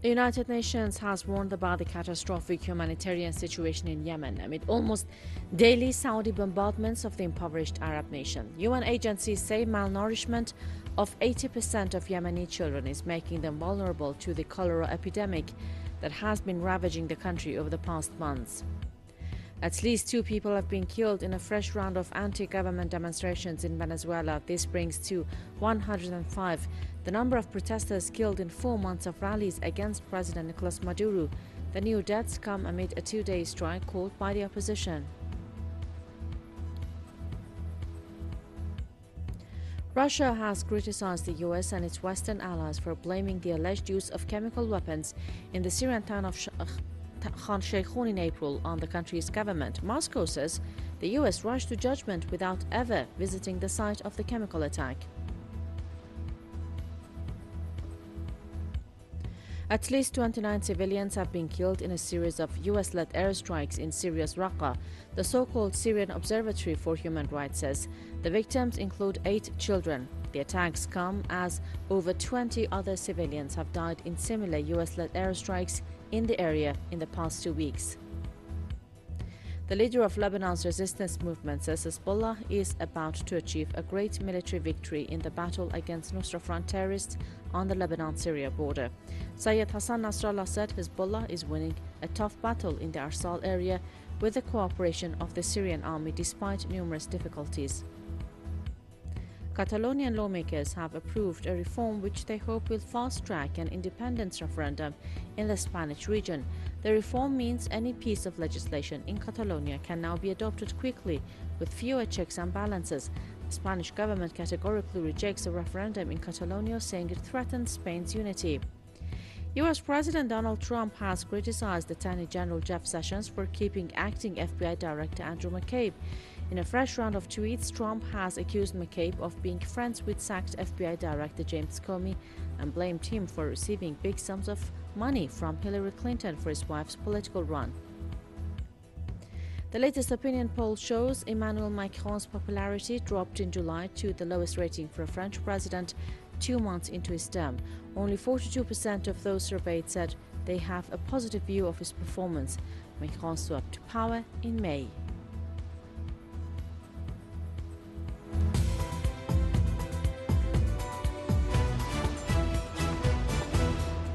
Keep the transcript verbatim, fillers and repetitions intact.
The United Nations has warned about the catastrophic humanitarian situation in Yemen amid almost daily Saudi bombardments of the impoverished Arab nation. U N agencies say malnourishment of eighty percent of Yemeni children is making them vulnerable to the cholera epidemic that has been ravaging the country over the past months. At least two people have been killed in a fresh round of anti-government demonstrations in Venezuela. This brings to one hundred five the number of protesters killed in four months of rallies against President Nicolas Maduro. The new deaths come amid a two-day strike called by the opposition. Russia has criticized the U S and its Western allies for blaming the alleged use of chemical weapons in the Syrian town of Khan Sheikhoun in April on the country's government. Moscow says the U S rushed to judgment without ever visiting the site of the chemical attack. At least twenty-nine civilians have been killed in a series of U S-led airstrikes in Syria's Raqqa. The so-called Syrian Observatory for Human Rights says the victims include eight children. The attacks come as over twenty other civilians have died in similar U S-led airstrikes in the area in the past two weeks. The leader of Lebanon's resistance movement says Hezbollah is about to achieve a great military victory in the battle against Nusra Front terrorists on the Lebanon-Syria border. Sayed Hassan Nasrallah said Hezbollah is winning a tough battle in the Arsal area with the cooperation of the Syrian army despite numerous difficulties. Catalonian lawmakers have approved a reform which they hope will fast-track an independence referendum in the Spanish region. The reform means any piece of legislation in Catalonia can now be adopted quickly with fewer checks and balances. The Spanish government categorically rejects a referendum in Catalonia, saying it threatens Spain's unity. U S President Donald Trump has criticized Attorney General Jeff Sessions for keeping acting F B I Director Andrew McCabe. In a fresh round of tweets, Trump has accused McCabe of being friends with sacked F B I Director James Comey and blamed him for receiving big sums of money from Hillary Clinton for his wife's political run. The latest opinion poll shows Emmanuel Macron's popularity dropped in July to the lowest rating for a French president two months into his term. Only forty-two percent of those surveyed said they have a positive view of his performance. Macron swept to power in May.